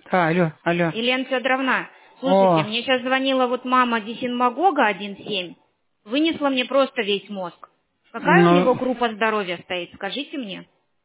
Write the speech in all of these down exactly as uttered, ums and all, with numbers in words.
Да, алло, алло. Елена Федоровна, слушайте, О, мне сейчас звонила вот мама Дисинмагога один семь, вынесла мне просто весь мозг. Какая у него ну, группа здоровья стоит, скажите мне?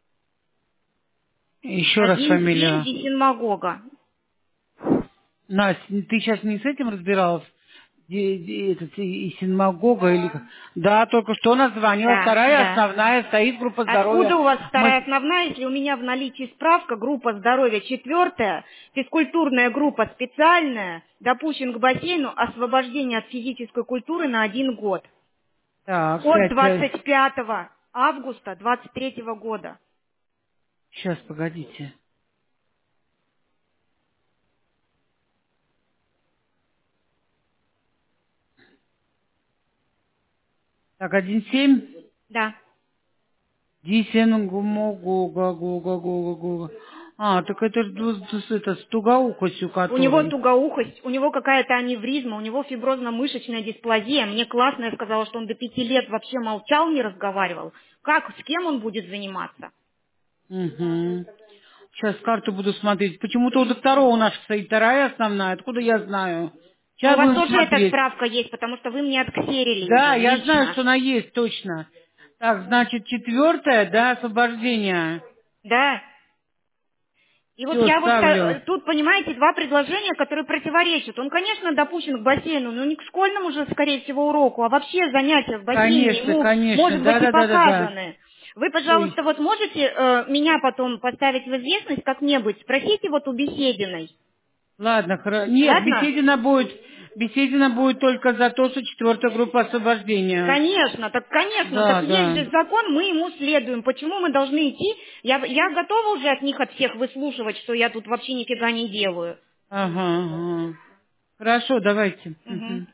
еще раз один семь фамилию. Дисинмагога. Настя, ты сейчас не с этим разбиралась? Ди- ди- Этот, и, и синагога или... как? Да, только что она звонила. Да, Вторая да. основная стоит группа Откуда здоровья. у вас Мы... вторая основная, если у меня в наличии справка, группа здоровья четвертая, физкультурная группа специальная, допущен к бассейну, освобождение от физической культуры на один год. Так, От пять, пять. двадцать пятого августа двадцать третьего года. Сейчас, погодите. Так, один семь. Да. Дисингумогога, гога, гога, гога. А, так это, ж ду- ду- это с тугоухостью, У него который. тугоухость, у него какая-то аневризма, у него фиброзно-мышечная дисплазия. Мне классная сказала, что он до пяти лет вообще молчал, не разговаривал. Как, с кем он будет заниматься? Угу. Сейчас карту буду смотреть. Почему-то у докторов у нас стоит вторая основная. Откуда я знаю? Ну, у Сейчас вас будем тоже эта смотреть. справка есть, потому что вы мне отксерили Да, ее я знаю, лично. что она есть, точно. Так, значит, четвертое, да, освобождение. Да. И вот Все, я вот ставлю. э, тут, понимаете, два предложения, которые противоречат. Он, конечно, допущен к бассейну, но не к школьному же, скорее всего, уроку, а вообще занятия в бассейне Конечно, ему, конечно. может быть, и Да-да-да-да-да. показаны. Вы, Ой. пожалуйста, вот можете э, меня потом поставить в известность как-нибудь? Спросите вот у Бесединой. Ладно, хорошо. Нет, Ладно? Беседина будет, Беседина будет только за то, что четвертая группа освобождения. Конечно, так конечно, так Да, есть да. же закон, мы ему следуем. Почему мы должны идти? Я, я готова уже от них, от всех выслушивать, что я тут вообще нифига не делаю. Ага, ага. Хорошо, давайте. Мгм. Мгм.